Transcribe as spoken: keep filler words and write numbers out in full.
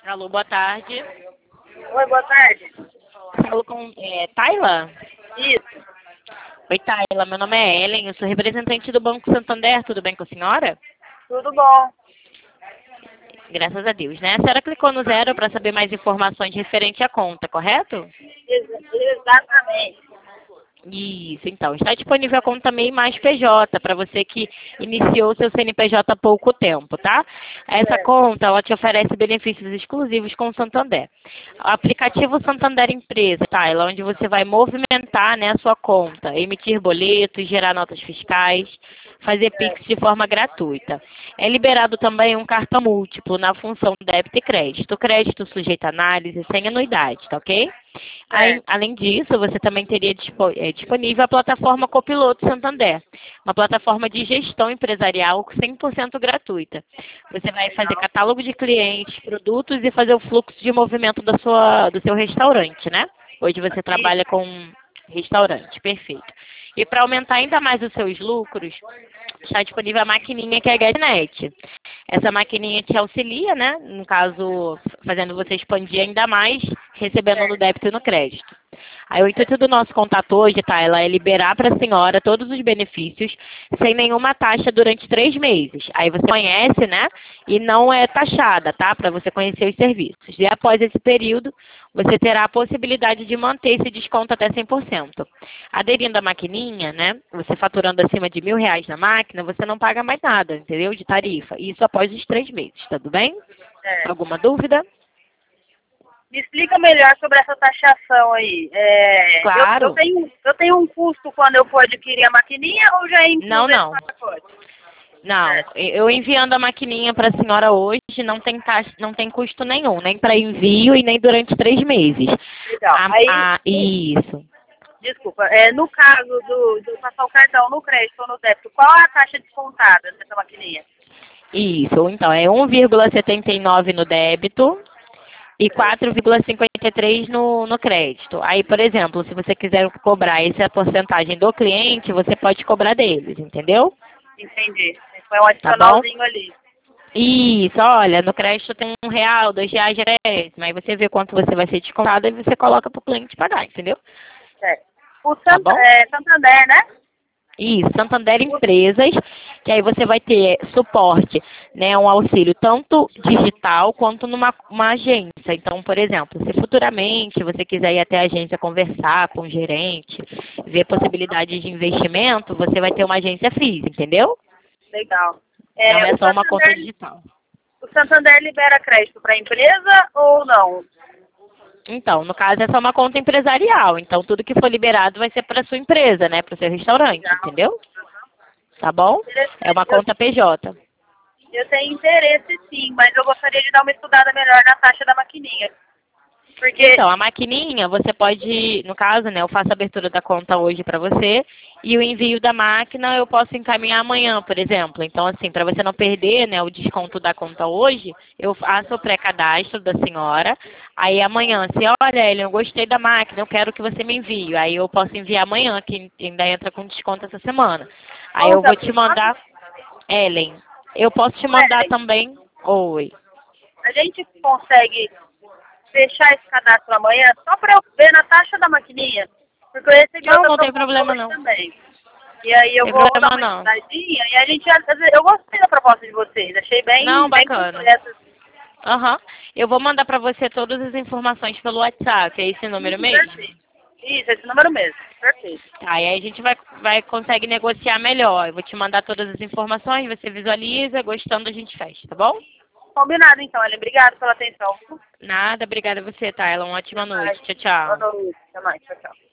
Alô, boa tarde. Oi, boa tarde. Falo com é, Tayla? Isso, Oi, Tayla. Meu nome é Ellen. Eu sou representante do Banco Santander. Tudo bem com a senhora? tudo bom. Graças a Deus, né? A senhora clicou no zero para saber mais informações referente à conta, correto? Ex- exatamente. Isso, então. Está disponível a conta MEI mais P J, para você que iniciou seu C N P J há pouco tempo, tá? Essa Certo. conta, ela te oferece benefícios exclusivos com o Santander. O aplicativo Santander Empresa, tá? É onde você vai movimentar, né, a sua conta, emitir boletos, gerar notas fiscais, fazer Pix de forma gratuita. É liberado também um cartão múltiplo na função débito e crédito. Crédito sujeito a análise, sem anuidade, tá ok? Aí, Certo. além disso, você também teria dispo- eh, disponível a plataforma Copiloto Santander, uma plataforma de gestão empresarial cem por cento gratuita. Você vai fazer Legal. catálogo de clientes, produtos e fazer o fluxo de movimento da sua, do seu restaurante, né? Hoje você Isso. trabalha com restaurante, perfeito. E para aumentar ainda mais os seus lucros, está disponível a maquininha que é a GetNet. Essa maquininha te auxilia, né? No caso, fazendo você expandir ainda mais, recebendo no Certo. débito e no crédito. Aí o intuito do nosso contato hoje, tá? Ela é liberar para a senhora todos os benefícios sem nenhuma taxa durante três meses. Aí você conhece, né? E não é taxada, tá? Para você conhecer os serviços. E após esse período, você terá a possibilidade de manter esse desconto até cem por cento. Aderindo à maquininha, né? Você faturando acima de mil reais na máquina, você não paga mais nada, entendeu? De tarifa. Isso após os três meses, tá tudo bem? Certo. Alguma dúvida? Me explica melhor sobre essa taxação aí. É, eu, eu, Claro. tenho, eu tenho um custo quando eu for adquirir a maquininha ou já é Não, incluso esse não. pacote? Não, Certo. eu enviando a maquininha para a senhora hoje não tem taxa, não tem custo nenhum, nem para envio e nem durante três meses. Legal. A, Aí, a, isso. desculpa, é, no caso do, do passar o cartão no crédito ou no débito, qual é a taxa descontada dessa maquininha? Isso, então é um vírgula setenta e nove no débito e Certo. quatro vírgula cinquenta e três no, no crédito. Aí, por exemplo, se você quiser cobrar essa porcentagem do cliente, você pode cobrar deles, entendeu? Entendi. Foi um Tá bom? adicionalzinho ali. Isso, olha, no crédito tem um real, dois reais de acréscimo. Aí você vê quanto você vai ser descontado e você coloca para o cliente pagar, entendeu? Certo. O Tá Sant bom? é, Santander, né? Isso, Santander O- Empresas, que aí você vai ter suporte, né, um auxílio tanto digital quanto numa uma agência. Então, por exemplo, se futuramente você quiser ir até a agência conversar com o gerente, ver possibilidades de investimento, você vai ter uma agência física, entendeu? Legal. Não É, é o só uma conta Santander, digital. o Santander libera crédito para a empresa ou não? Então, no caso, é só uma conta empresarial. Então, tudo que for liberado vai ser para sua empresa, né, para o seu restaurante, Legal. entendeu? Tá bom? É uma Interessante. Eu, conta P J. eu tenho interesse sim, mas eu gostaria de dar uma estudada melhor na taxa da maquininha. Porque, Então, a maquininha, você pode, no caso, né, eu faço a abertura da conta hoje para você e o envio da máquina eu posso encaminhar amanhã, por exemplo. Então, assim, para você não perder, né, o desconto da conta hoje, eu faço o pré-cadastro da senhora. Aí amanhã, se olha, Ellen, eu gostei da máquina, eu quero que você me envie. Aí eu posso enviar amanhã, que ainda entra com desconto essa semana. Aí como eu que é vou o te seu nome? mandar, Ellen. Eu posso te Ô, mandar Ellen, também. Oi. a gente consegue fechar esse cadastro amanhã só para eu ver na taxa da maquininha? Porque eu recebi Não, outra não tem proposta problema hoje não. também. E aí eu Tem vou dar problema uma não. estudadinha e a gente já, eu gostei da proposta de vocês, achei Não, bem, bem bacana. completa. Aham. Eu vou mandar pra você todas as informações pelo WhatsApp. É esse número Hum, mesmo? perfeito. Isso, esse número mesmo. Perfeito. Tá, e aí a gente vai, vai consegue negociar melhor. Eu vou te mandar todas as informações, você visualiza, gostando a gente fecha, tá bom? Combinado, então, Ellen. Obrigado pela atenção. Nada, obrigada a você, tá? Ela uma ótima Até mais. noite. Tchau, tchau. Boa noite. Até mais. Tchau, tchau.